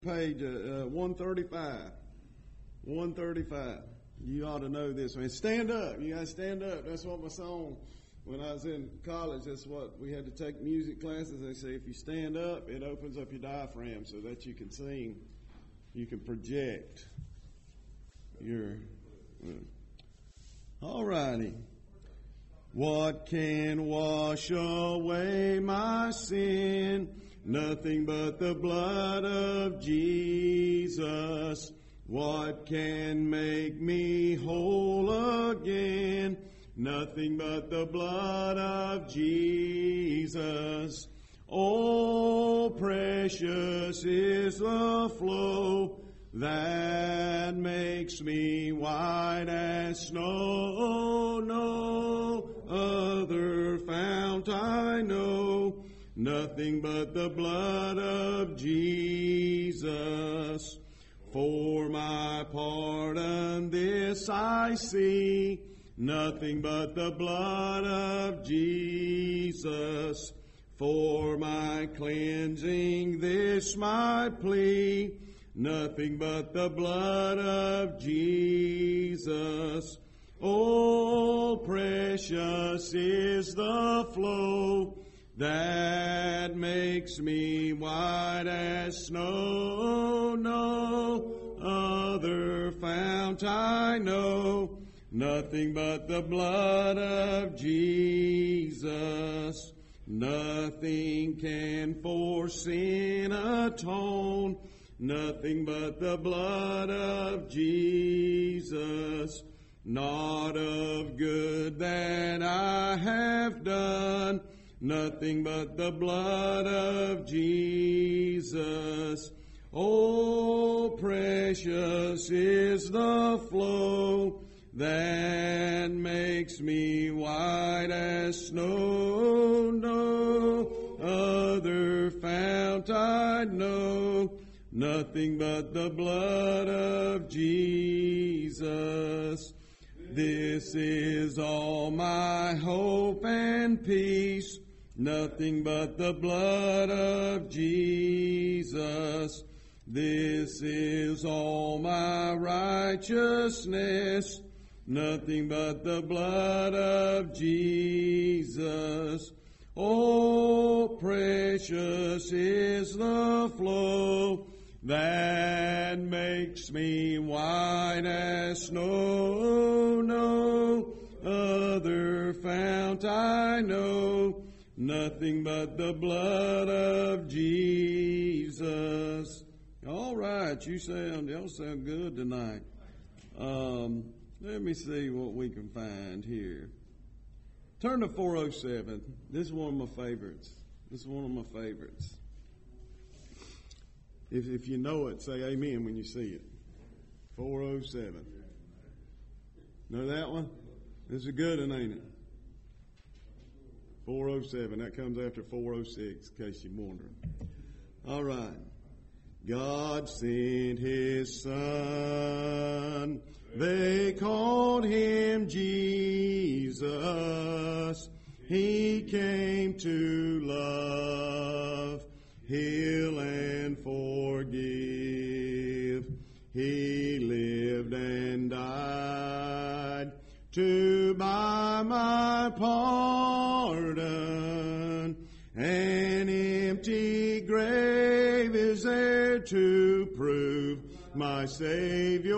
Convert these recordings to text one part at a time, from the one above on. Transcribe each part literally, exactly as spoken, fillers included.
Page uh, uh, one thirty-five. one thirty-five. You ought to know this one. Stand up. You got to stand up. That's what my song, when I was in college, that's what we had to take music classes. They say if you stand up, it opens up your diaphragm so that you can sing. You can project your. Uh, all righty. What can wash away my sin? Nothing but the blood of Jesus. What can make me whole again? Nothing but the blood of Jesus. Oh, precious is the flow that makes me white as snow. No other fount I know. Nothing but the blood of Jesus. For my pardon this I see. Nothing but the blood of Jesus. For my cleansing this my plea. Nothing but the blood of Jesus. Oh, precious is the flow that makes me white as snow. No other fount I know. Nothing but the blood of Jesus. Nothing can for sin atone. Nothing but the blood of Jesus. Not of good that I have done. Nothing but the blood of Jesus. Oh, precious is the flow that makes me white as snow. No other fount I know. Nothing but the blood of Jesus. This is all my hope and peace. Nothing but the blood of Jesus. This is all my righteousness. Nothing but the blood of Jesus. Oh, precious is the flow that makes me white as snow. No other fount I know. Nothing but the blood of Jesus. All right, you sound, y'all sound good tonight. Um, let me see what we can find here. Turn to four oh seven. This is one of my favorites. This is one of my favorites. If, if you know it, say amen when you see it. four oh seven. Know that one? This is a good one, ain't it? four oh seven. That comes after four oh six, in case you're wondering. All right. God sent His Son. They called Him Jesus. He came to love, heal, and forgive. He lived and died to buy my pardon. An empty grave is there to prove my Savior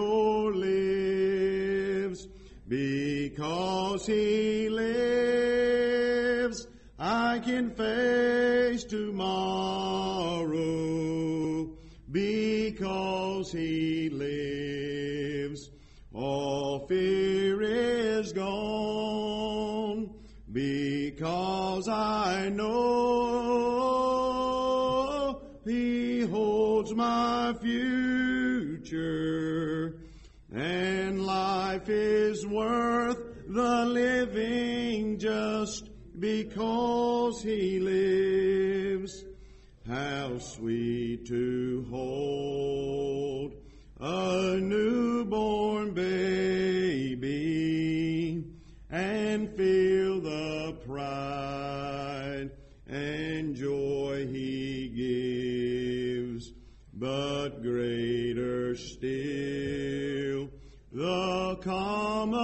lives. Because He lives, I can face tomorrow. Because He lives, all fear is gone. Because I know He holds my future, and life is worth the living just because He lives. How sweet to hold a newborn baby and feel the pride and joy He gives. But greater still, the calm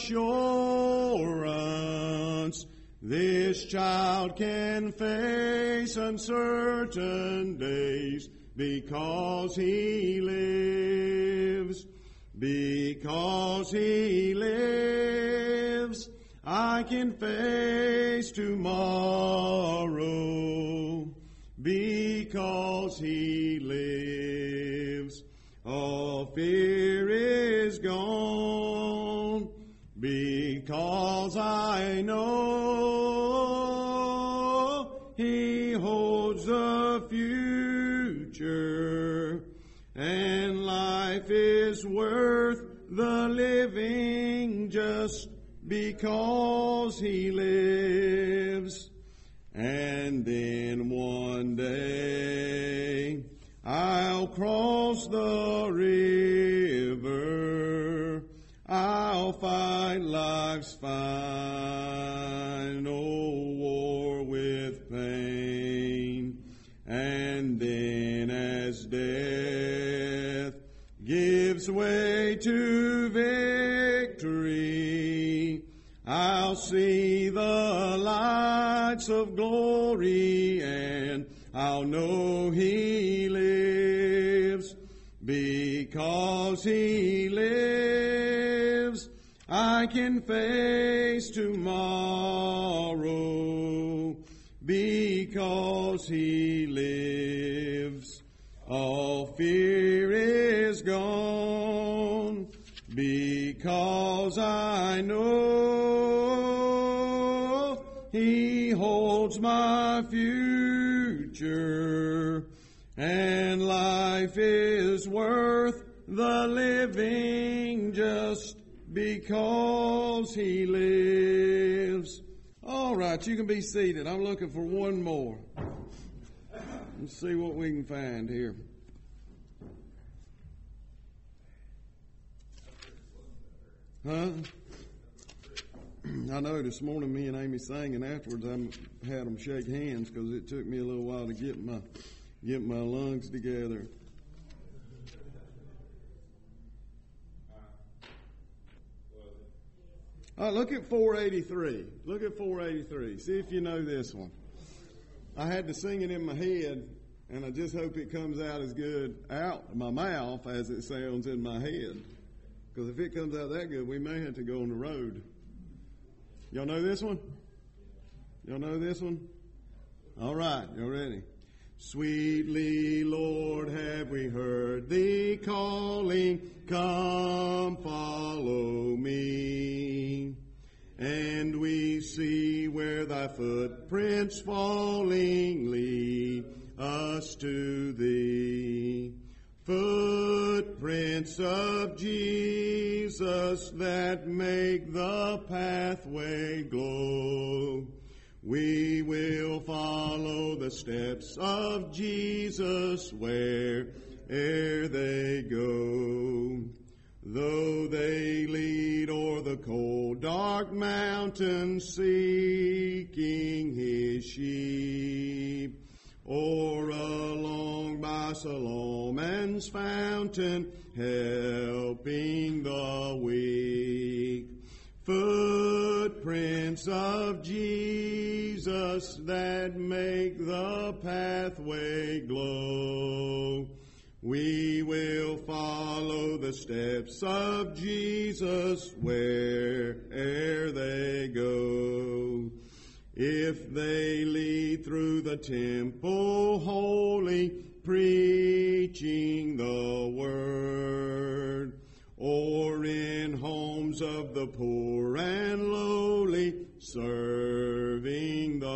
assurance this child can face uncertain days because he lives. Because he lives, I can face tomorrow. Because he lives, all fear is gone. Because I know he holds the future, and life is worth the living just because he lives. And then one day I'll cross the river, I'll fight life's final war with pain, and then as death gives way to victory, I'll see the lights of glory, and I'll know he lives. Because he lives, I can face tomorrow. Because he lives, all fear is gone. Because I know he holds my future, and life is worth the living just because he lives. All right, you can be seated. I'm looking for one more. Let's see what we can find here. Huh? I know this morning me and Amy sang, and afterwards I had them shake hands because it took me a little while to get my get my lungs together. All right, look at four eighty-three. Look at four eighty-three. See if you know this one. I had to sing it in my head, and I just hope it comes out as good out of my mouth as it sounds in my head. Because if it comes out that good, we may have to go on the road. Y'all know this one? Y'all know this one? All right, y'all ready? Sweetly, Lord, have we heard thee calling, come follow me. And we see where thy footprints falling lead us to thee. Footprints of Jesus that make the pathway glow. We will follow the steps of Jesus where'er they go. Though they lead o'er the cold, dark mountains seeking his sheep, or along by Solomon's fountain helping the weak. Footprints of Jesus that make the pathway glow. We will follow the steps of Jesus where'er they go. If they lead through the temple holy, preaching the word, or in homes of the poor and lowly, serving the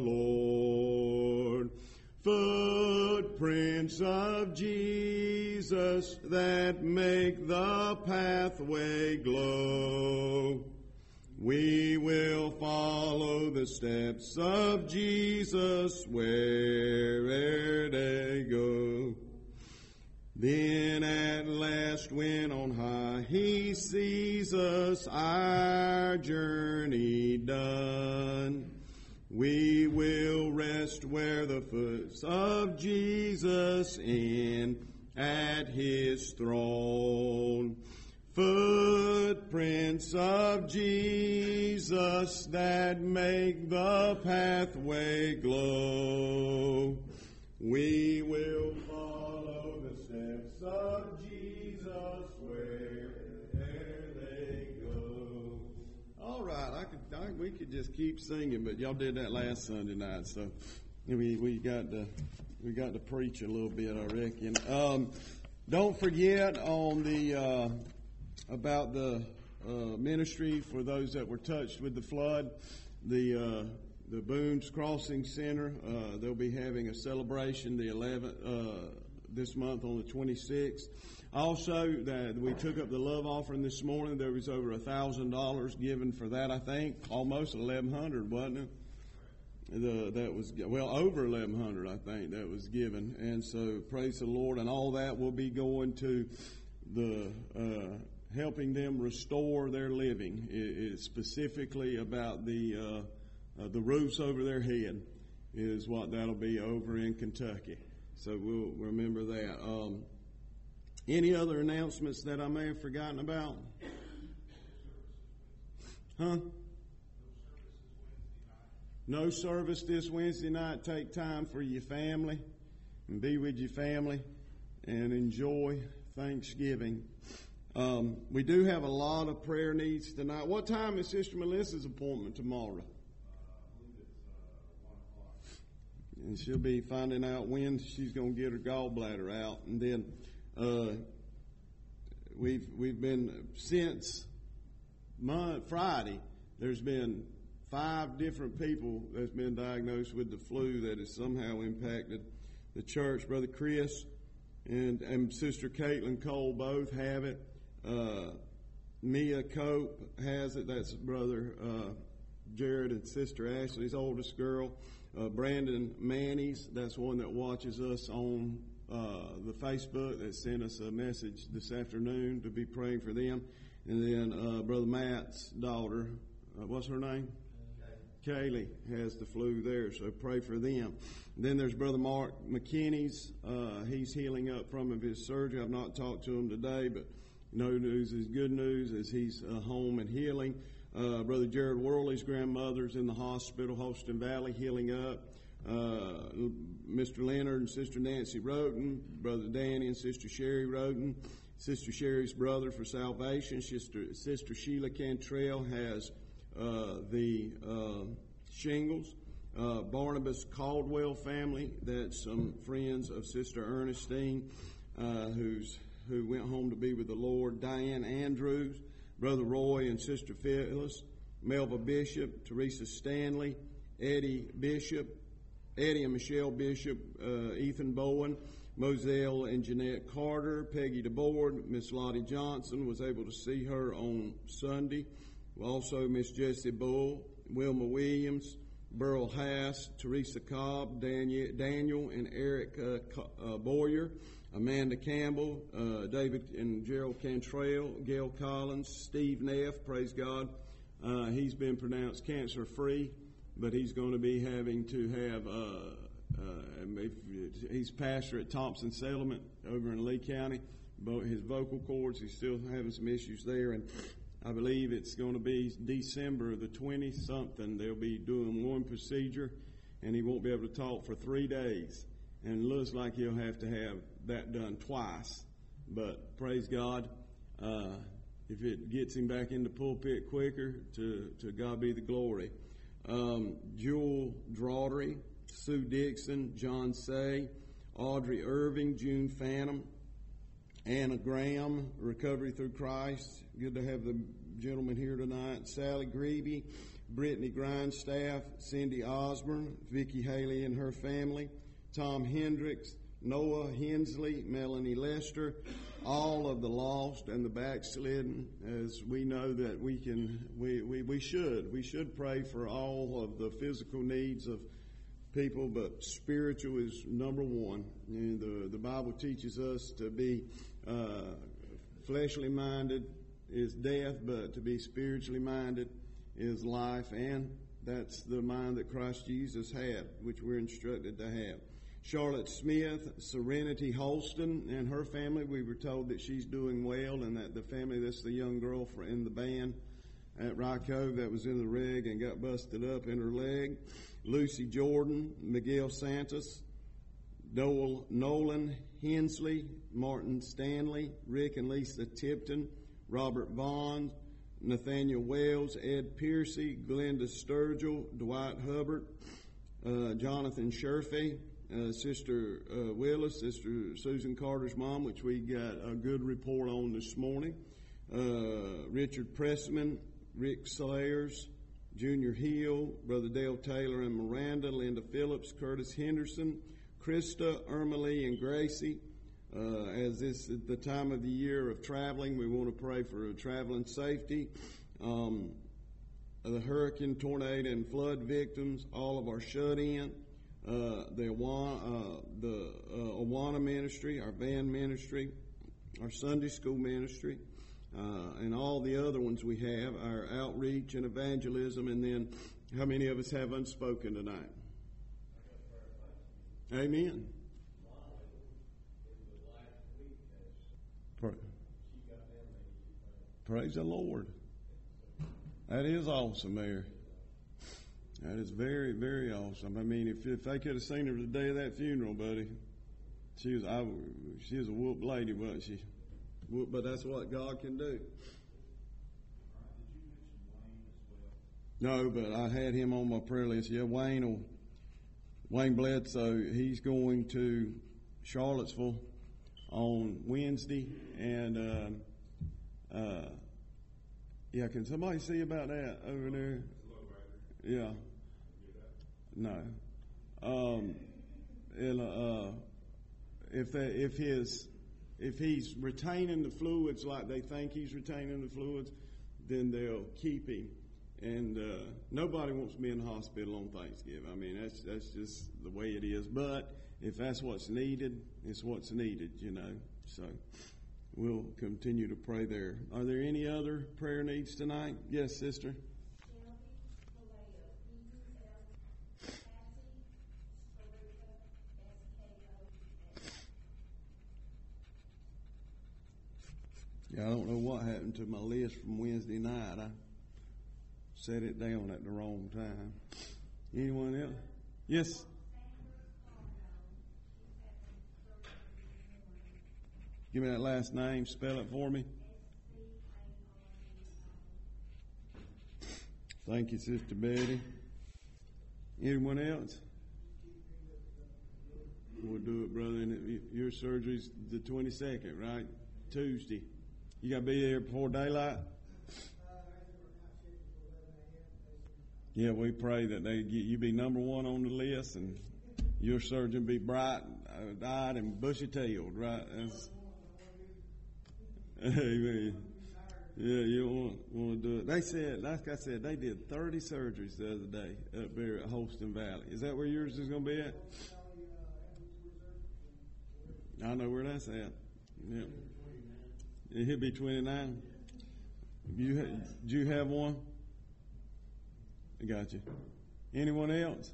Lord. Footprints of Jesus that make the pathway glow. We will follow the steps of Jesus where'er they go. Then at last when on high he sees us, our journey done, we will rest where the foot of Jesus in at his throne. Footprints of Jesus that make the pathway glow. We will follow the steps of Jesus wherever they go. All right, I could, I, we could just keep singing, but y'all did that last Sunday night, so we we got to we got to preach a little bit, I reckon. Um, don't forget on the uh, about the uh, ministry for those that were touched with the flood. The uh, the Boone's Crossing Center, uh, they'll be having a celebration the eleventh uh, this month on the twenty-sixth. Also, that we took up the love offering this morning. There was over a thousand dollars given for that. I think almost eleven hundred, wasn't it? The, that was well over eleven hundred, I think that was given, and so praise the Lord. And all that will be going to the uh, helping them restore their living. It is specifically about the uh, uh, the roofs over their head is what that'll be over in Kentucky. So we'll remember that. Um, any other announcements that I may have forgotten about? Huh? No service this Wednesday night. Take time for your family and be with your family and enjoy Thanksgiving. Um, we do have a lot of prayer needs tonight. What time is Sister Melissa's appointment tomorrow? And she'll be finding out when she's going to get her gallbladder out. And then uh, we've we've been, since Monday, Friday, there's been five different people that's been diagnosed with the flu that has somehow impacted the church. Brother Chris and, and Sister Caitlin Cole both have it. Uh, Mia Cope has it. That's Brother uh, Jared and Sister Ashley's oldest girl. Uh, Brandon Manny's, that's one that watches us on uh, the Facebook, that sent us a message this afternoon to be praying for them. And then uh, Brother Matt's daughter, uh, what's her name? Kaylee has the flu there, so pray for them. And then there's Brother Mark McKinney's. Uh, he's healing up from his surgery. I've not talked to him today, but no news is good news as he's uh, home and healing. Uh, Brother Jared Worley's grandmother's in the hospital, Holston Valley, healing up. Uh, Mister Leonard and Sister Nancy Roden, Brother Danny and Sister Sherry Roden, Sister Sherry's brother for salvation. Sister, Sister Sheila Cantrell has uh, the uh, shingles. Uh, Barnabas Caldwell family, that's some friends of Sister Ernestine, uh, who's who went home to be with the Lord. Diane Andrews, Brother Roy and Sister Phyllis, Melva Bishop, Teresa Stanley, Eddie Bishop, Eddie and Michelle Bishop, uh, Ethan Bowen, Moselle and Jeanette Carter, Peggy DeBoard, Miss Lottie Johnson, was able to see her on Sunday. Also Miss Jessie Bull, Wilma Williams, Burl Hass, Teresa Cobb, Daniel, Daniel and Eric uh, uh, Boyer, Amanda Campbell, uh, David and Gerald Cantrell, Gail Collins, Steve Neff, praise God. Uh, he's been pronounced cancer free, but he's going to be having to have, uh, uh, he's pastor at Thompson Settlement over in Lee County. His vocal cords, he's still having some issues there, and I believe it's going to be December the twentieth something. They'll be doing one procedure, and he won't be able to talk for three days. And it looks like he'll have to have that done twice. But praise God, uh, if it gets him back in the pulpit quicker, to, to God be the glory. Um, Jewel Drawdery, Sue Dixon, John Say, Audrey Irving, June Phantom, Anna Graham, Recovery Through Christ. Good to have the gentleman here tonight. Sally Greeby, Brittany Grindstaff, Cindy Osborne, Vicki Haley and her family, Tom Hendricks, Noah Hensley, Melanie Lester, all of the lost and the backslidden, as we know that we can, we, we, we should, we should pray for all of the physical needs of people, but spiritual is number one. And the, the Bible teaches us to be uh, fleshly minded is death, but to be spiritually minded is life, and that's the mind that Christ Jesus had, which we're instructed to have. Charlotte Smith, Serenity Holston, and her family. We were told that she's doing well, and that the family, that's the young girl for, in the band at Rock Cove that was in the rig and got busted up in her leg. Lucy Jordan, Miguel Santos, Noel, Nolan Hensley, Martin Stanley, Rick and Lisa Tipton, Robert Vaughn, Nathaniel Wells, Ed Piercy, Glenda Sturgill, Dwight Hubbard, uh, Jonathan Sherfy, uh, Sister uh, Willis, Sister Susan Carter's mom, which we got a good report on this morning, uh, Richard Pressman, Rick Sayers, Junior Hill, Brother Dale Taylor and Miranda, Linda Phillips, Curtis Henderson, Krista, Ermalee, and Gracie. Uh, as this is the time of the year of traveling, we want to pray for traveling safety. Um, the hurricane, tornado, and flood victims, all of our shut-in, uh, the Awana, uh, the uh, Awana ministry, our band ministry, our Sunday school ministry, uh, and all the other ones we have, our outreach and evangelism, and then how many of us have unspoken tonight? Amen. Praise the Lord. That is awesome, Mayor. That is very, very awesome. I mean, if if they could have seen her the day of that funeral, buddy, she was I, she was a whoop lady, wasn't she? But that's what God can do. No, but I had him on my prayer list. Yeah, Wayne will, Wayne Bledsoe, he's going to Charlottesville on Wednesday, and um, uh, yeah, can somebody see about that over there? Yeah. No. Um, uh, if they, if his if he's retaining the fluids like they think he's retaining the fluids, then they'll keep him. And uh, nobody wants to be in the hospital on Thanksgiving. I mean, that's that's just the way it is. But if that's what's needed, it's what's needed, you know. So we'll continue to pray there. Are there any other prayer needs tonight? Yes, sister. Yeah, I don't know what happened to my list from Wednesday night. I set it down at the wrong time. Anyone else? Yes. Give me that last name. Spell it for me. Thank you, Sister Betty. Anyone else? We'll do it, brother. And your surgery's the twenty-second, right? Tuesday. You got to be there before daylight? Yeah, we pray that they get you be number one on the list, and your surgeon be bright-eyed and bushy-tailed, right? That's, amen. Yeah, you want want to do it. They said, like I said, they did thirty surgeries the other day up there at Holston Valley. Is that where yours is going to be at? I know where that's at. Yeah. He'll be twenty-nine. You ha- do you have one? I got you. Anyone else?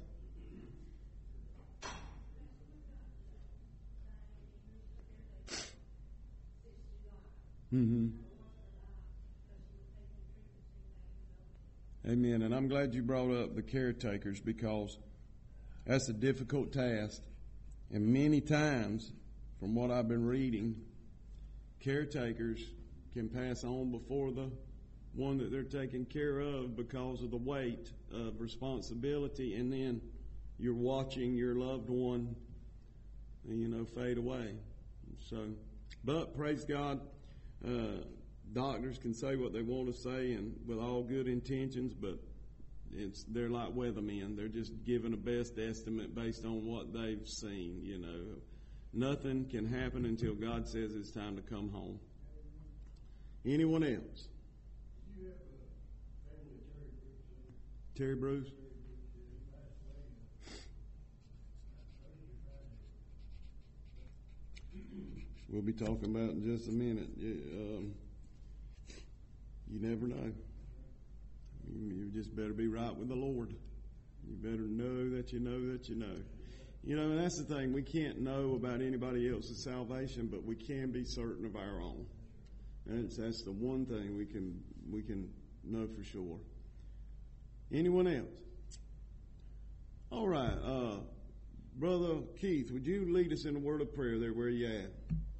Mm-hmm. Amen. And I'm glad you brought up the caretakers, because that's a difficult task. And many times, from what I've been reading, caretakers can pass on before the one that they're taking care of because of the weight of responsibility, and then you're watching your loved one, you know, fade away. So, but praise God, uh, doctors can say what they want to say and with all good intentions, but it's they're like weathermen. They're just giving a best estimate based on what they've seen, you know. Nothing can happen until God says it's time to come home. Anyone else? Terry Bruce? We'll be talking about in just a minute. You, um, you never know. You, you just better be right with the Lord. You better know that you know that you know. You know, and that's the thing. We can't know about anybody else's salvation, but we can be certain of our own. And it's, that's the one thing we can we can know for sure. Anyone else? All right. Uh, Brother Keith, would you lead us in a word of prayer there where you at?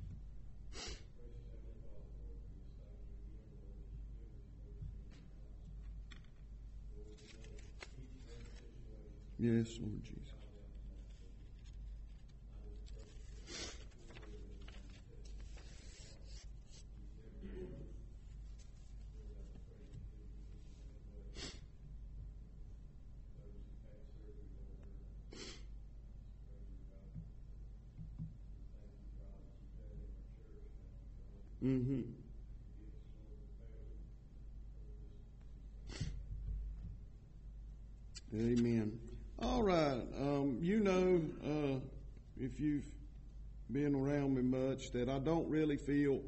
Yes, Lord Jesus. Mm-hmm. Amen. All right. Um, you know, uh, if you've been around me much, that I don't really feel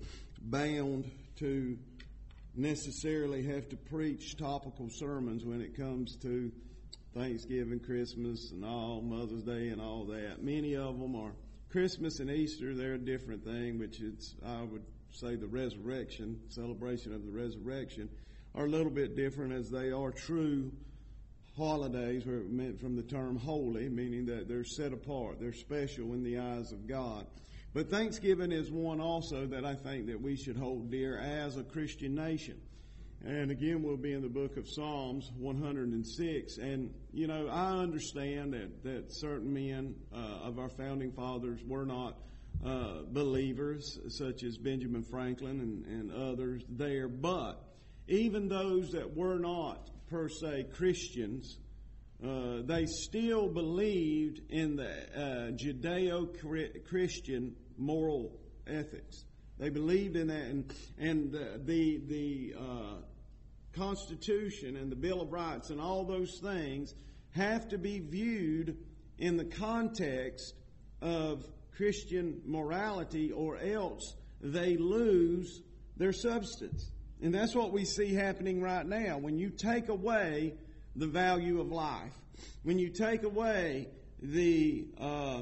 bound to necessarily have to preach topical sermons when it comes to Thanksgiving, Christmas, and all, Mother's Day and all that. Many of them are Christmas and Easter. They're a different thing, which it's, I would say the resurrection, celebration of the resurrection, are a little bit different as they are true holidays, where it meant from the term holy, meaning that they're set apart, they're special in the eyes of God. But Thanksgiving is one also that I think that we should hold dear as a Christian nation. And again, we'll be in the book of Psalms one hundred six. And, you know, I understand that, that certain men uh, of our founding fathers were not uh, believers, such as Benjamin Franklin and, and others there. But even those that were not per se Christians, uh, they still believed in the uh, Judeo-Christian moral ethics. They believed in that, and and uh, the the uh, Constitution and the Bill of Rights and all those things have to be viewed in the context of Christian morality, or else they lose their substance. And that's what we see happening right now. When you take away the value of life, when you take away the uh,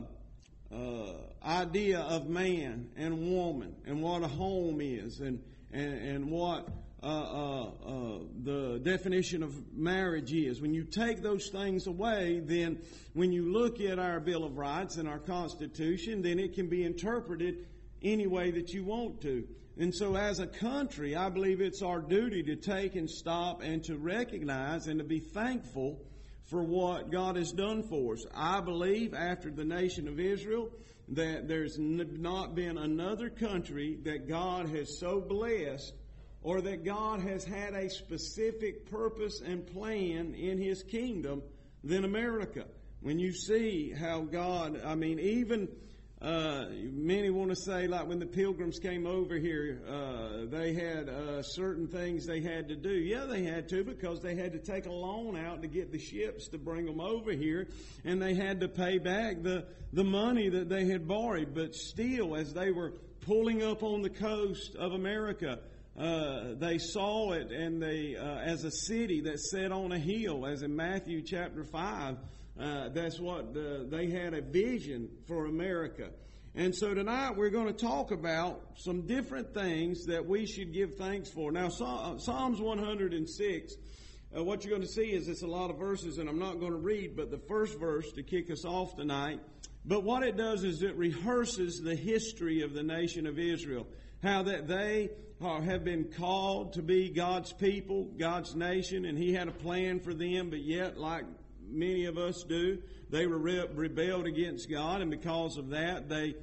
uh, idea of man and woman and what a home is, and and, and what uh, uh, uh, the definition of marriage is, when you take those things away, then when you look at our Bill of Rights and our Constitution, then it can be interpreted any way that you want to. And so as a country, I believe it's our duty to take and stop and to recognize and to be thankful for what God has done for us. I believe after the nation of Israel that there's not been another country that God has so blessed, or that God has had a specific purpose and plan in His kingdom than America. When you see how God, I mean, even Uh, many want to say, like when the Pilgrims came over here, uh, they had uh, certain things they had to do. Yeah, they had to, because they had to take a loan out to get the ships to bring them over here, and they had to pay back the, the money that they had borrowed. But still, as they were pulling up on the coast of America, uh, they saw it and they uh, as a city that's set on a hill, as in Matthew chapter five. Uh, that's what the, they had a vision for America. And so tonight we're going to talk about some different things that we should give thanks for. Now, Psalms one hundred six, uh, what you're going to see is it's a lot of verses, and I'm not going to read, but the first verse to kick us off tonight. But what it does is it rehearses the history of the nation of Israel, how that they are, have been called to be God's people, God's nation, and He had a plan for them, but yet, like many of us do, they were re- rebelled against God, and because of that, they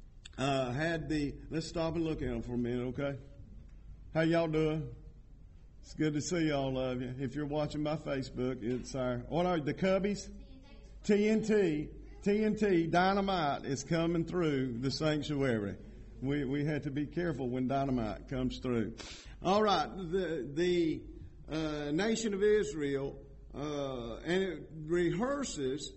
uh, had the. Let's stop and look at them for a minute, okay? How y'all doing? It's good to see all of you. If you're watching by Facebook, it's our what are the Cubbies? T N T, T N T Dynamite is coming through the sanctuary. We we had to be careful when dynamite comes through. All right, the the uh, nation of Israel. Uh, and it rehearses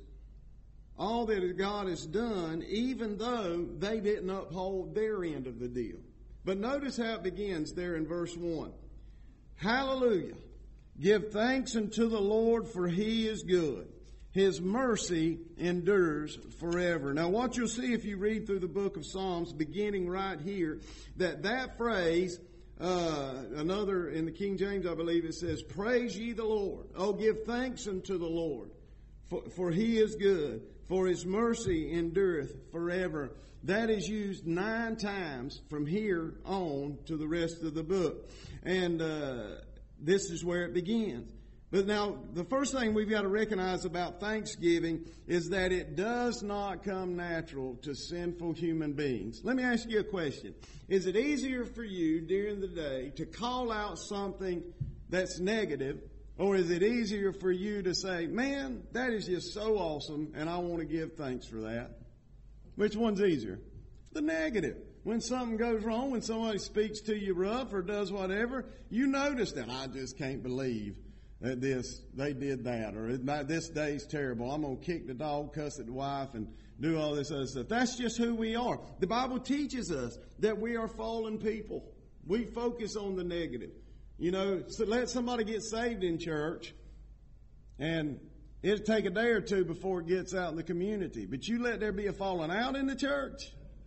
all that God has done, even though they didn't uphold their end of the deal. But notice how it begins there in verse one. Hallelujah. Give thanks unto the Lord, for He is good. His mercy endures forever. Now what you'll see if you read through the book of Psalms, beginning right here, that that phrase, uh, another in the King James, I believe it says, praise ye the Lord. Oh, give thanks unto the Lord, for, for He is good, for His mercy endureth forever. That is used nine times from here on to the rest of the book. And uh, this is where it begins. But now, the first thing we've got to recognize about Thanksgiving is that it does not come natural to sinful human beings. Let me ask you a question. Is it easier for you during the day to call out something that's negative, or is it easier for you to say, man, that is just so awesome, and I want to give thanks for that? Which one's easier? The negative. When something goes wrong, when somebody speaks to you rough or does whatever, you notice that, I just can't believe that this, they did that, or this day's terrible. I'm going to kick the dog, cuss at the wife, and do all this other stuff. That's just who we are. The Bible teaches us that we are fallen people. We focus on the negative. You know, so let somebody get saved in church, and it'll take a day or two before it gets out in the community. But you let there be a falling out in the church,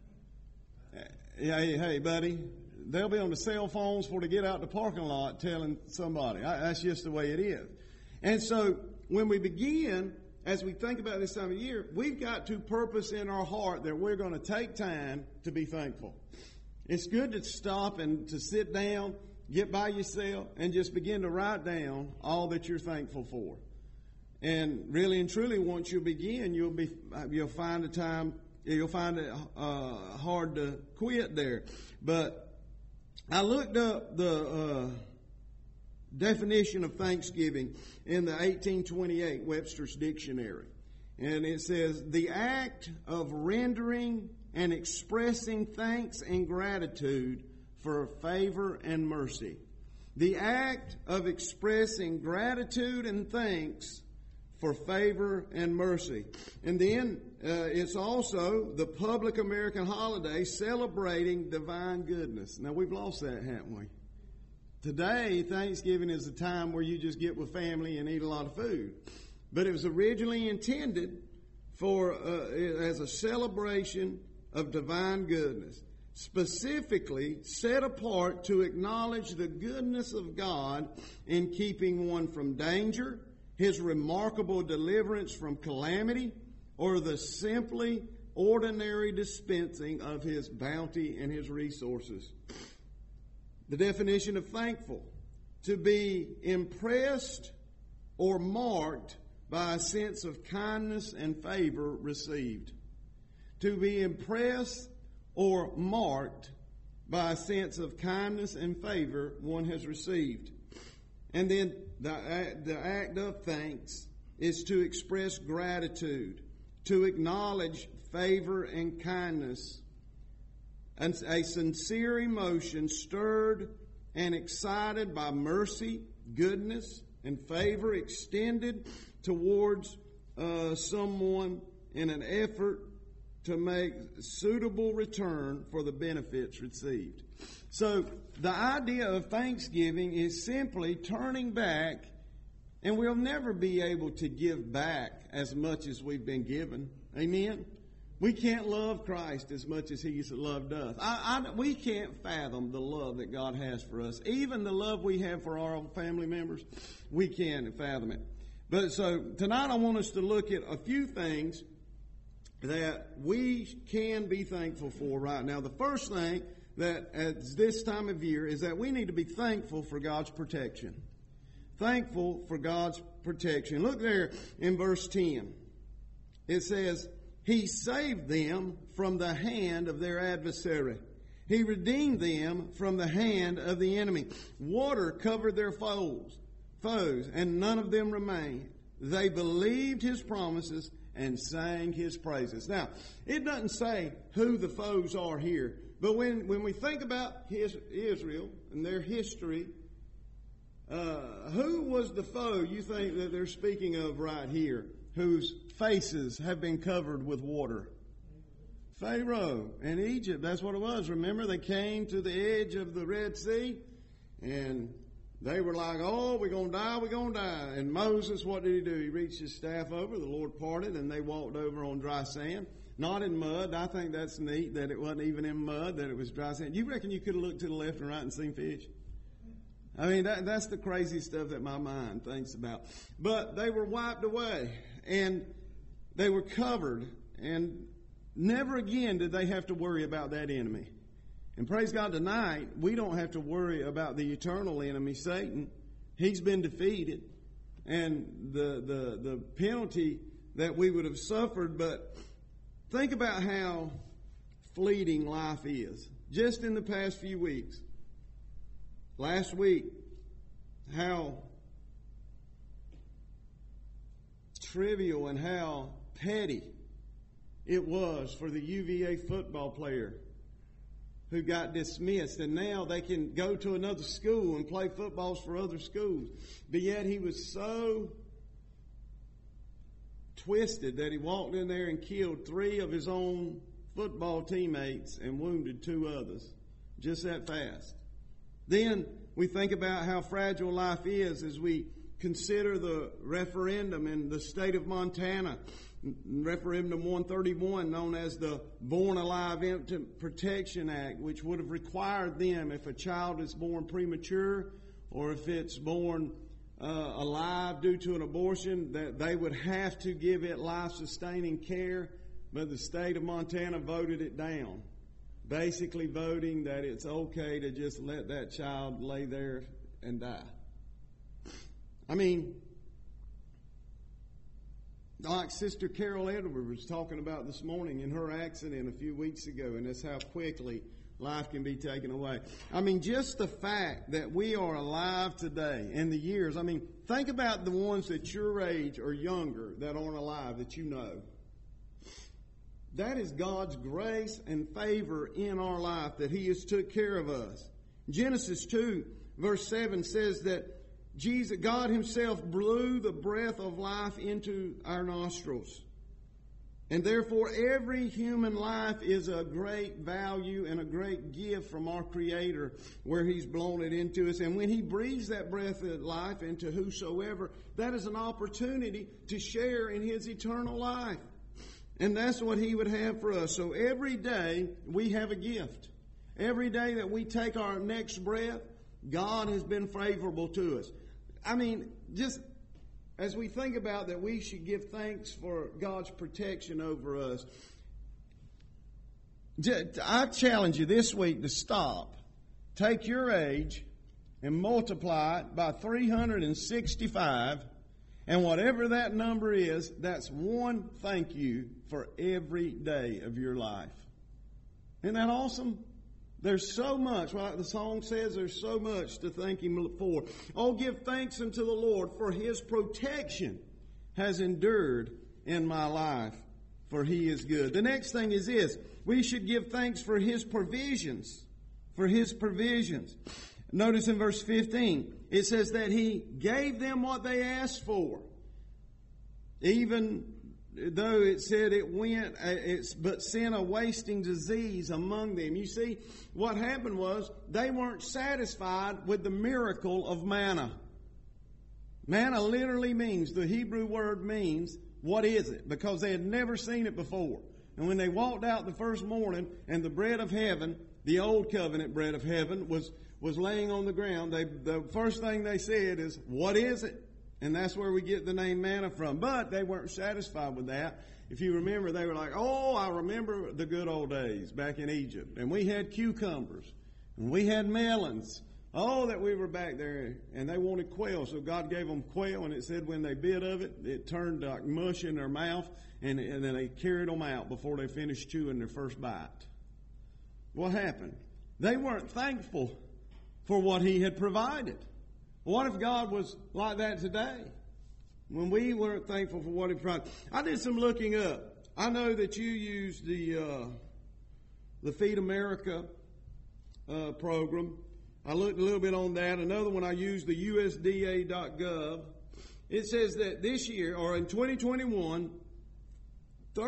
hey, hey, buddy, they'll be on the cell phones before they get out the parking lot telling somebody. That's just the way it is. And so when we begin, as we think about this time of year, we've got to purpose in our heart that we're going to take time to be thankful. It's good to stop and to sit down, get by yourself, and just begin to write down all that you're thankful for. And really and truly, once you begin, you'll be you'll find a time, you'll find it uh, hard to quit there. But I looked up the uh, definition of Thanksgiving in the eighteen twenty-eight Webster's Dictionary. And it says, the act of rendering and expressing thanks and gratitude for favor and mercy. The act of expressing gratitude and thanks for favor and mercy. And then uh, it's also the public American holiday celebrating divine goodness. Now, we've lost that, haven't we? Today, Thanksgiving is a time where you just get with family and eat a lot of food. But it was originally intended for uh, as a celebration of divine goodness, specifically set apart to acknowledge the goodness of God in keeping one from danger, His remarkable deliverance from calamity, or the simply ordinary dispensing of His bounty and His resources. The definition of thankful: to be impressed or marked by a sense of kindness and favor received. To be impressed or marked by a sense of kindness and favor one has received. And then the, the act of thanks is to express gratitude, to acknowledge favor and kindness, and a sincere emotion stirred and excited by mercy, goodness, and favor extended towards uh, someone in an effort to make suitable return for the benefits received. So the idea of Thanksgiving is simply turning back, and we'll never be able to give back as much as we've been given. Amen? We can't love Christ as much as He's loved us. I, I, we can't fathom the love that God has for us. Even the love we have for our own family members, we can't fathom it. But so tonight I want us to look at a few things that we can be thankful for right now. The first thing that at this time of year is that we need to be thankful for God's protection. Thankful for God's protection. Look there in verse ten. It says, He saved them from the hand of their adversary. He redeemed them from the hand of the enemy. Water covered their foes, foes, and none of them remained. They believed His promises and sang His praises. Now, it doesn't say who the foes are here, but when, when we think about his, Israel and their history, uh, who was the foe you think that they're speaking of right here, whose faces have been covered with water? Pharaoh and Egypt. That's what it was. Remember, they came to the edge of the Red Sea, and They were like, oh, we're going to die, we're going to die. And Moses, what did he do? He reached his staff over, the Lord parted, and they walked over on dry sand. Not in mud. I think that's neat that it wasn't even in mud, that it was dry sand. You reckon you could have looked to the left and right and seen fish? I mean, that, that's the crazy stuff that my mind thinks about. But they were wiped away, and they were covered, and never again did they have to worry about that enemy. And praise God, tonight, we don't have to worry about the eternal enemy, Satan. He's been defeated. And the, the, the penalty that we would have suffered, but think about how fleeting life is. Just in the past few weeks. Last week, how trivial and how petty it was for the U V A football player who got dismissed, and now they can go to another school and play footballs for other schools. But yet he was so twisted that he walked in there and killed three of his own football teammates and wounded two others. Just that fast. Then we think about how fragile life is as we consider the referendum in the state of Montana. Referendum one thirty-one, known as the Born Alive Infant Protection Act, which would have required them, if a child is born premature or if it's born uh, alive due to an abortion, that they would have to give it life-sustaining care. But the state of Montana voted it down, basically voting that it's okay to just let that child lay there and die. I mean, like Sister Carol Edwards was talking about this morning in her accident a few weeks ago, and that's how quickly life can be taken away. I mean, just the fact that we are alive today and the years, I mean, think about the ones at your age or younger that aren't alive that you know. That is God's grace and favor in our life, that He has took care of us. Genesis two, verse seven says that Jesus, God Himself blew the breath of life into our nostrils. And therefore, every human life is a great value and a great gift from our Creator, where He's blown it into us. And when He breathes that breath of life into whosoever, that is an opportunity to share in His eternal life. And that's what He would have for us. So every day we have a gift. Every day that we take our next breath, God has been favorable to us. I mean, just as we think about that, we should give thanks for God's protection over us. I challenge you this week to stop. Take your age and multiply it by three hundred sixty-five. And whatever that number is, that's one thank you for every day of your life. Isn't that awesome? There's so much, like the song says, there's so much to thank Him for. Oh, give thanks unto the Lord, for His protection has endured in my life, for He is good. The next thing is this: we should give thanks for His provisions, for His provisions. Notice in verse fifteen, it says that He gave them what they asked for. Even though it said it went, it's but sent a wasting disease among them. You see, what happened was they weren't satisfied with the miracle of manna. Manna literally means, the Hebrew word means, what is it? Because they had never seen it before. And when they walked out the first morning and the bread of heaven, the old covenant bread of heaven, was, was laying on the ground, they, the first thing they said is, what is it? And that's where we get the name manna from. But they weren't satisfied with that. If you remember, they were like, oh, I remember the good old days back in Egypt. And we had cucumbers. And we had melons. Oh, that we were back there. And they wanted quail. So God gave them quail. And it said when they bit of it, it turned like mush in their mouth. And, and then they carried them out before they finished chewing their first bite. What happened? They weren't thankful for what He had provided. What if God was like that today? When we weren't thankful for what He provided. I did some looking up. I know that you use the uh, the Feed America uh, program. I looked a little bit on that. Another one I used, the U S D A dot gov. It says that this year, or in twenty twenty-one,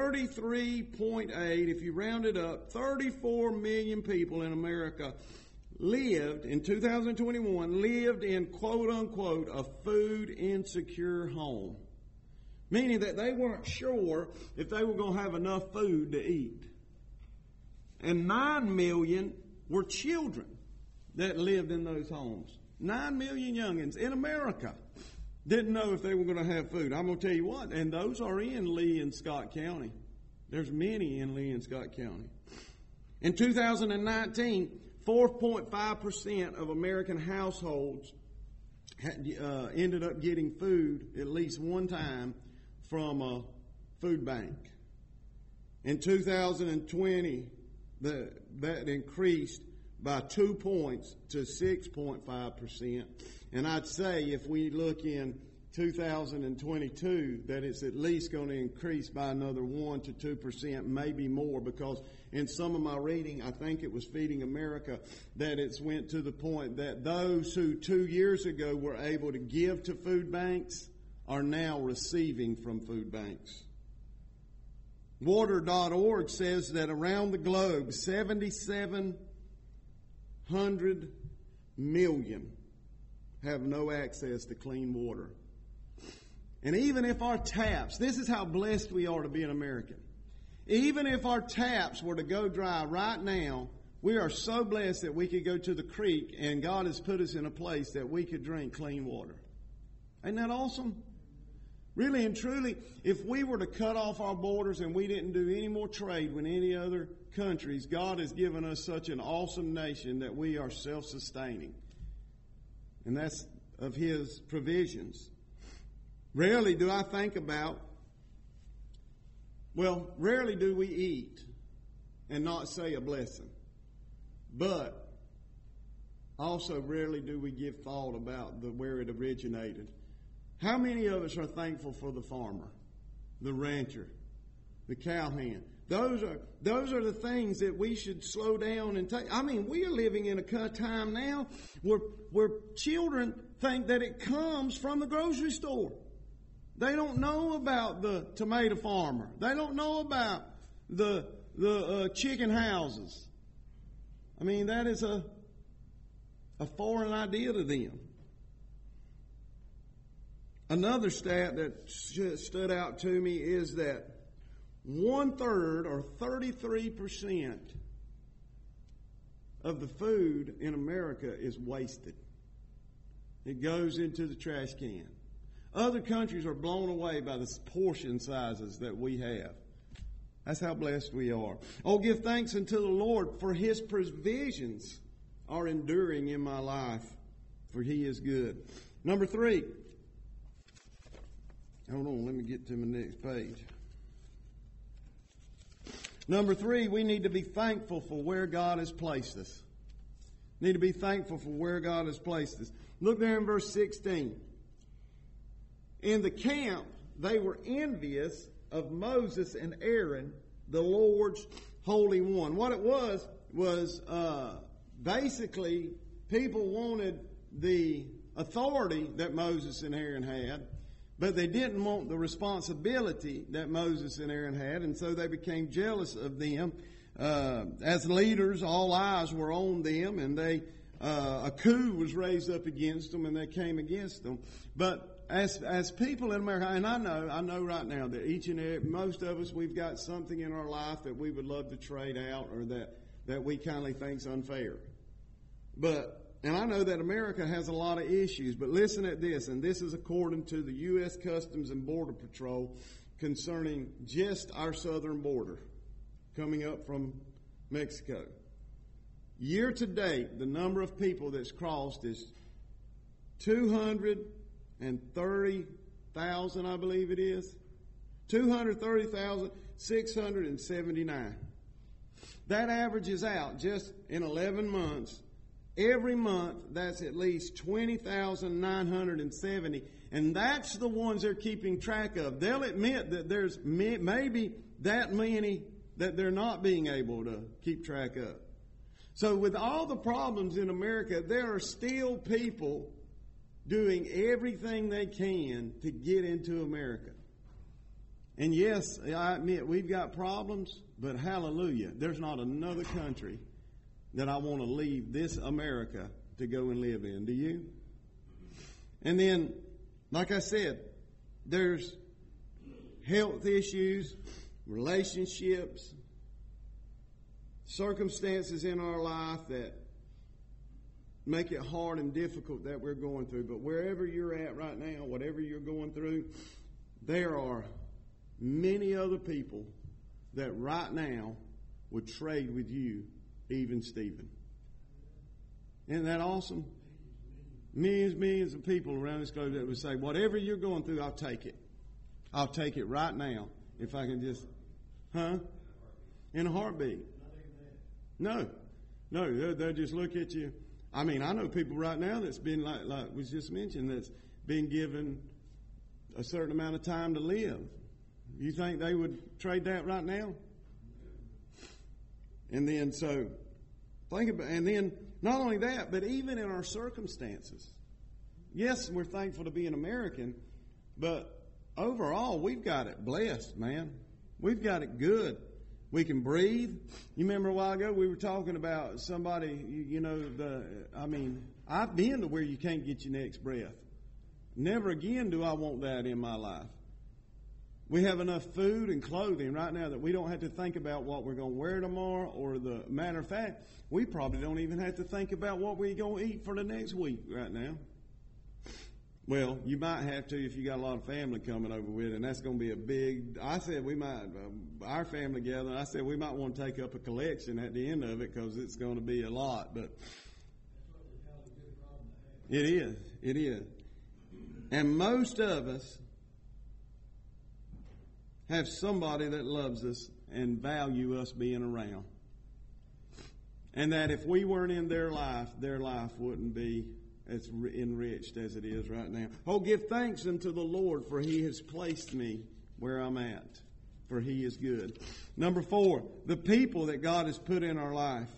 thirty-three point eight, if you round it up, thirty-four million people in America lived, in two thousand twenty-one, lived in quote unquote a food insecure home. Meaning that they weren't sure if they were going to have enough food to eat. And nine million were children that lived in those homes. Nine million youngins in America didn't know if they were going to have food. I'm going to tell you what, and those are in Lee and Scott County. There's many in Lee and Scott County. In two thousand nineteen, four point five percent of American households had, uh, ended up getting food at least one time from a food bank. In two thousand twenty, the, that increased by two points to six point five percent. And I'd say if we look in two thousand twenty-two, that it's at least going to increase by another one to two percent, maybe more, because in some of my reading, I think it was Feeding America, that it's went to the point that those who two years ago were able to give to food banks are now receiving from food banks. Water dot org says that around the globe, seventy-seven hundred million have no access to clean water. And even if our taps, this is how blessed we are to be an American. Even if our taps were to go dry right now, we are so blessed that we could go to the creek and God has put us in a place that we could drink clean water. Isn't that awesome? Really and truly, if we were to cut off our borders and we didn't do any more trade with any other countries, God has given us such an awesome nation that we are self-sustaining. And that's of His provisions. Rarely do I think about, well, rarely do we eat and not say a blessing. But also rarely do we give thought about the where it originated. How many of us are thankful for the farmer, the rancher, the cowhand? Those are those are the things that we should slow down and take. I mean, we are living in a time now where where children think that it comes from the grocery store. They don't know about the tomato farmer. They don't know about the the uh, chicken houses. I mean, that is a a foreign idea to them. Another stat that stood out to me is that one third or thirty-three percent of the food in America is wasted. It goes into the trash can. Other countries are blown away by the portion sizes that we have. That's how blessed we are. Oh, give thanks unto the Lord, for His provisions are enduring in my life, for He is good. Number three. Hold on, let me get to my next page. Number three, we need to be thankful for where God has placed us. Need to be thankful for where God has placed us. Look there in verse sixteen. In the camp, they were envious of Moses and Aaron, the Lord's Holy One. What it was, was uh, basically people wanted the authority that Moses and Aaron had, but they didn't want the responsibility that Moses and Aaron had, and so they became jealous of them. Uh, as leaders, all eyes were on them, and they uh, a coup was raised up against them, and they came against them. But as as people in America, and I know, I know right now that each and every, most of us, we've got something in our life that we would love to trade out, or that that we kindly think's unfair. But And I know that America has a lot of issues, but listen at this, and this is according to the U S Customs and Border Patrol concerning just our southern border coming up from Mexico. Year to date, the number of people that's crossed is two hundred thirty thousand, I believe it is. two hundred thirty thousand six hundred seventy-nine. That averages out just in eleven months. Every month, that's at least twenty thousand nine hundred seventy. And that's the ones they're keeping track of. They'll admit that there's may, maybe that many that they're not being able to keep track of. So with all the problems in America, there are still people doing everything they can to get into America. And yes, I admit we've got problems, but hallelujah, there's not another country that I want to leave this America to go and live in. Do you? And then, like I said, there's health issues, relationships, circumstances in our life that make it hard and difficult that we're going through. But wherever you're at right now, whatever you're going through, there are many other people that right now would trade with you, even Stephen. Isn't that awesome? Millions, millions of people around this globe that would say, whatever you're going through, I'll take it. I'll take it right now. If I can just, huh? In a heartbeat. No. No, they'll, they'll just look at you. I mean, I know people right now that's been, like, like was just mentioned, that's been given a certain amount of time to live. You think they would trade that right now? And then, so, think about, and then, not only that, but even in our circumstances. Yes, we're thankful to be an American, but overall, we've got it blessed, man. We've got it good. We can breathe. You remember a while ago we were talking about somebody, you, you know, the, I mean, I've been to where you can't get your next breath. Never again do I want that in my life. We have enough food and clothing right now that we don't have to think about what we're going to wear tomorrow, or the matter of fact, we probably don't even have to think about what we're going to eat for the next week right now. Well, you might have to if you got a lot of family coming over with, and that's going to be a big, I said we might, uh, our family gathering, I said we might want to take up a collection at the end of it because it's going to be a lot, but it is, it is. And most of us have somebody that loves us and value us being around. And that if we weren't in their life, their life wouldn't be as enriched as it is right now. Oh, give thanks unto the Lord, for He has placed me where I'm at, for He is good. Number four, the people that God has put in our life.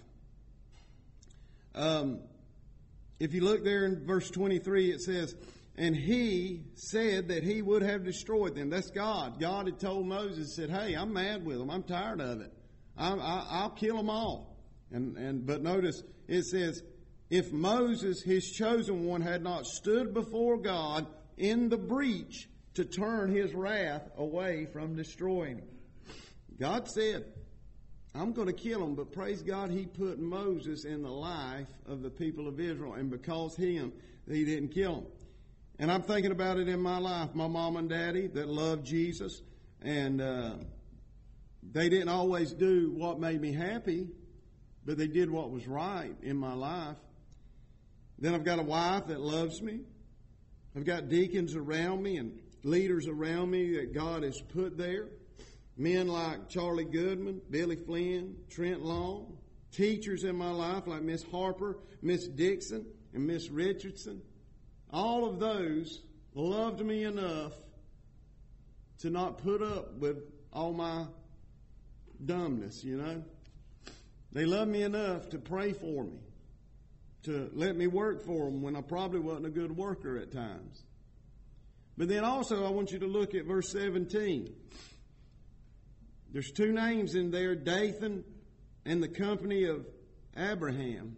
Um, if you look there in verse twenty-three, it says, and He said that He would have destroyed them. That's God. God had told Moses, said, hey, I'm mad with them. I'm tired of it. I, I, I'll kill them all. And, and but notice, it says, if Moses, His chosen one, had not stood before God in the breach to turn His wrath away from destroying them. God said, I'm going to kill them, but praise God, He put Moses in the life of the people of Israel, and because Him, He didn't kill them. And I'm thinking about it in my life. My mom and daddy that loved Jesus, and uh, they didn't always do what made me happy, but they did what was right in my life. Then I've got a wife that loves me. I've got deacons around me and leaders around me that God has put there. Men like Charlie Goodman, Billy Flynn, Trent Long. Teachers in my life like Miss Harper, Miss Dixon, and Miss Richardson. All of those loved me enough to not put up with all my dumbness, you know. They loved me enough to pray for me, to let me work for them when I probably wasn't a good worker at times. But then also I want you to look at verse seventeen. There's two names in there, Dathan and the company of Abraham.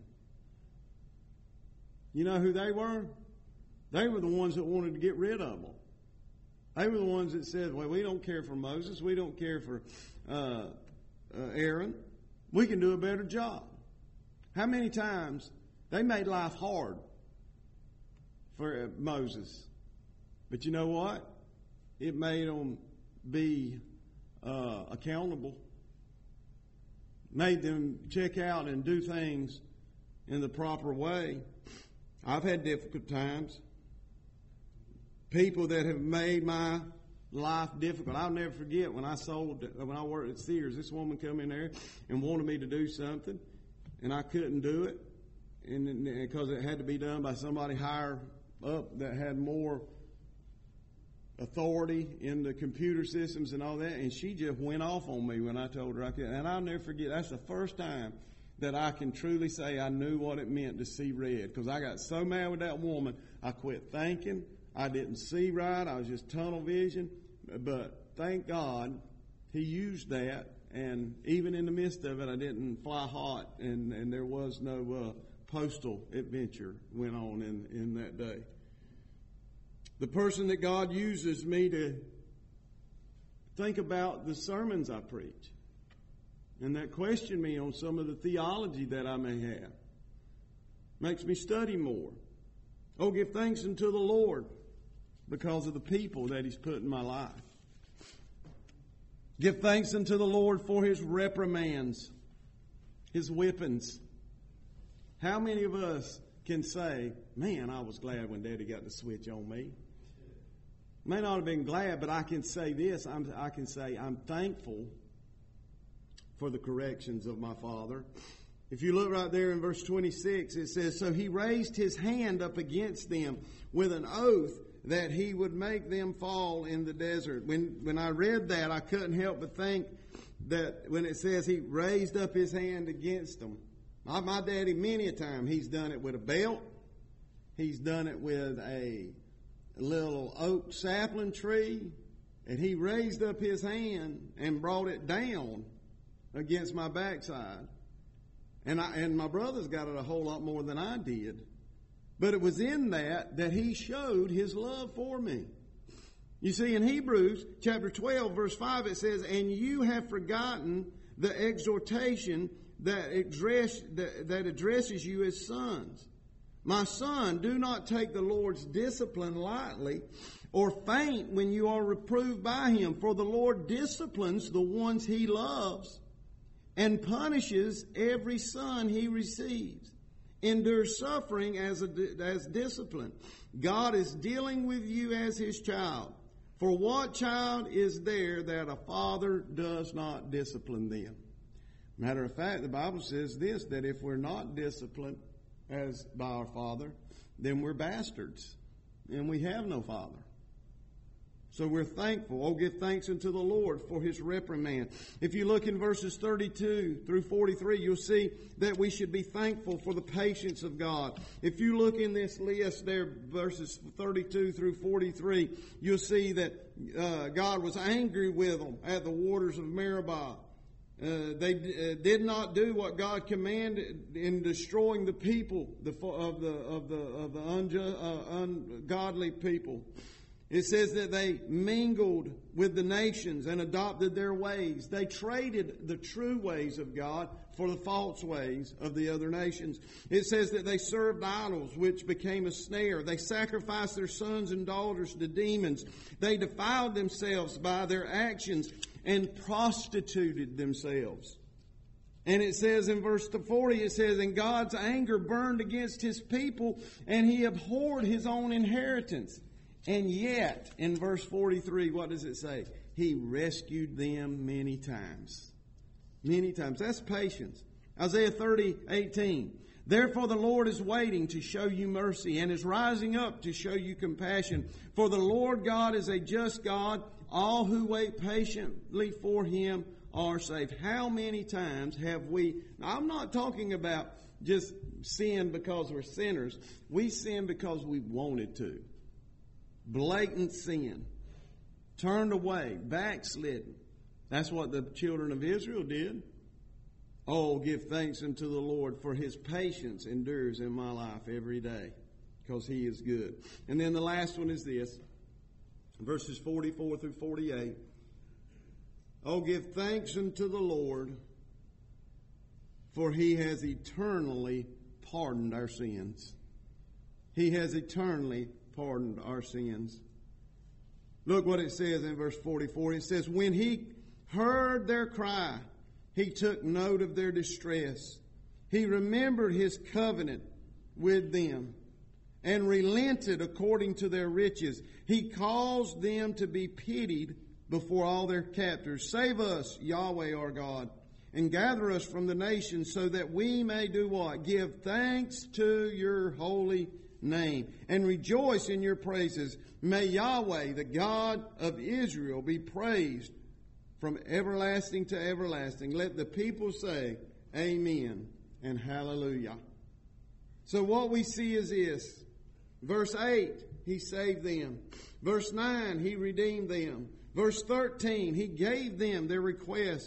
You know who they were? They were the ones that wanted to get rid of them. They were the ones that said, well, we don't care for Moses. We don't care for uh, uh, Aaron. We can do a better job. How many times they made life hard for uh, Moses? But you know what? It made them be uh, accountable. Made them check out and do things in the proper way. I've had difficult times. People that have made my life difficult. I'll never forget when I sold, when I worked at Sears, this woman come in there and wanted me to do something, and I couldn't do it, and because it had to be done by somebody higher up that had more authority in the computer systems and all that, and she just went off on me when I told her I could. And I'll never forget, that's the first time that I can truly say I knew what it meant to see red, because I got so mad with that woman, I quit thinking. I didn't see right. I was just tunnel vision. But thank God He used that, and even in the midst of it, I didn't fly hot, and, and there was no uh, postal adventure went on in, in that day. The person that God uses me to think about the sermons I preach, and that question me on some of the theology that I may have, makes me study more. Oh, give thanks unto the Lord because of the people that He's put in my life. Give thanks unto the Lord for His reprimands, His whippings. How many of us can say, man, I was glad when Daddy got the switch on me? May not have been glad, but I can say this. I'm, I can say I'm thankful for the corrections of my father. If you look right there in verse twenty-six, it says, so he raised his hand up against them with an oath that he would make them fall in the desert. When when I read that, I couldn't help but think that when it says he raised up his hand against them. My, my daddy, many a time, he's done it with a belt. He's done it with a little oak sapling tree. And he raised up his hand and brought it down against my backside. And I, and my brothers got it a whole lot more than I did. But it was in that that he showed his love for me. You see, in Hebrews chapter twelve, verse five, it says, and you have forgotten the exhortation that, address, that, that addresses you as sons. My son, do not take the Lord's discipline lightly or faint when you are reproved by Him. For the Lord disciplines the ones He loves and punishes every son He receives. Endures suffering as a, as discipline. God is dealing with you as His child. For what child is there that a father does not discipline them? Matter of fact, the Bible says this, that if we're not disciplined as by our father, then we're bastards, and we have no father. So we're thankful. Oh, give thanks unto the Lord for His reprimand. If you look in verses thirty-two through forty-three, you'll see that we should be thankful for the patience of God. If you look in this list there, verses thirty-two through forty-three, you'll see that uh, God was angry with them at the waters of Meribah. Uh, they uh, did not do what God commanded in destroying the people the, of the of the of the unjust, uh, ungodly people. It says that they mingled with the nations and adopted their ways. They traded the true ways of God for the false ways of the other nations. It says that they served idols, which became a snare. They sacrificed their sons and daughters to demons. They defiled themselves by their actions and prostituted themselves. And it says in verse forty, it says, and God's anger burned against His people, and He abhorred His own inheritance. And yet, in verse forty-three, what does it say? He rescued them many times. Many times. That's patience. Isaiah thirty, eighteen. Therefore the Lord is waiting to show you mercy and is rising up to show you compassion. For the Lord God is a just God. All who wait patiently for Him are saved. How many times have we... Now, I'm not talking about just sin because we're sinners. We sin because we wanted to. Blatant sin. Turned away. Backslidden. That's what the children of Israel did. Oh, give thanks unto the Lord, for His patience endures in my life every day, because He is good. And then the last one is this, verses forty-four through forty-eight. Oh, give thanks unto the Lord, for He has eternally pardoned our sins. He has eternally pardoned our sins. Look what it says in verse forty-four. It says, when He heard their cry, He took note of their distress. He remembered His covenant with them and relented according to their riches. He caused them to be pitied before all their captors. Save us, Yahweh our God, and gather us from the nations so that we may do what? Give thanks to your holy name and rejoice in your praises. May Yahweh, the God of Israel, be praised from everlasting to everlasting. Let the people say, Amen and Hallelujah. So what we see is this. Verse eight, He saved them. Verse nine, He redeemed them. Verse thirteen, He gave them their request.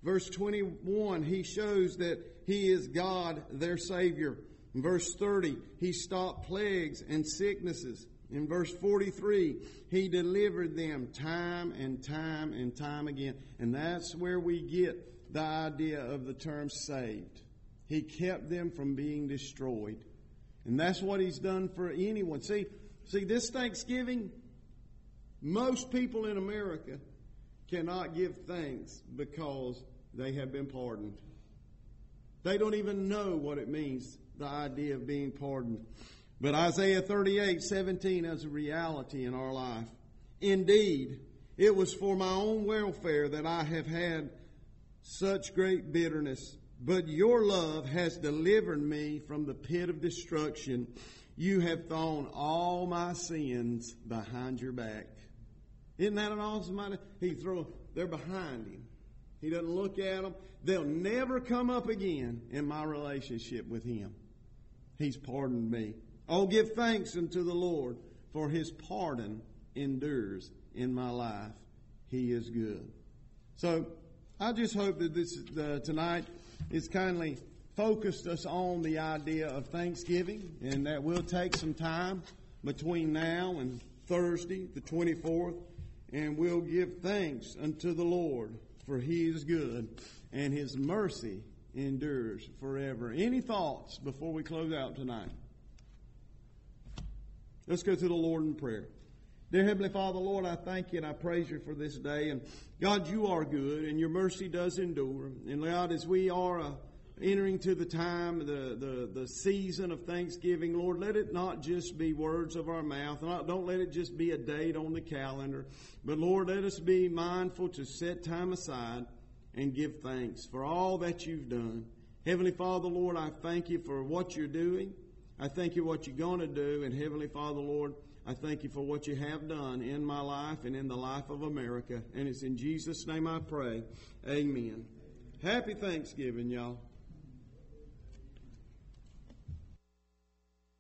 Verse twenty-one, He shows that He is God, their Savior. In verse thirty, He stopped plagues and sicknesses. In verse forty-three, He delivered them time and time and time again. And that's where we get the idea of the term saved. He kept them from being destroyed. And that's what He's done for anyone. See, see, this Thanksgiving, most people in America cannot give thanks because they have been pardoned. They don't even know what it means, the idea of being pardoned. But Isaiah thirty-eight seventeen is a reality in our life. Indeed, it was for my own welfare that I have had such great bitterness. But your love has delivered me from the pit of destruction. You have thrown all my sins behind your back. Isn't that an awesome idea? He throw, they're behind Him. He doesn't look at them. They'll never come up again in my relationship with Him. He's pardoned me. Oh, give thanks unto the Lord, for His pardon endures in my life. He is good. So I just hope that this uh, tonight has kindly focused us on the idea of Thanksgiving, and that we'll take some time between now and Thursday, the twenty-fourth, and we'll give thanks unto the Lord, for He is good, and His mercy endures forever. Any thoughts before we close out tonight? Let's go to the Lord in prayer. Dear Heavenly Father, Lord, I thank You and I praise You for this day. And God, You are good, and Your mercy does endure. And God, as we are uh, entering to the time, the, the, the season of Thanksgiving, Lord, let it not just be words of our mouth. Not, don't let it just be a date on the calendar. But Lord, let us be mindful to set time aside and give thanks for all that You've done. Heavenly Father, Lord, I thank You for what You're doing. I thank You for what You're going to do. And Heavenly Father, Lord, I thank You for what You have done in my life and in the life of America. And it's in Jesus' name I pray. Amen. Happy Thanksgiving, y'all.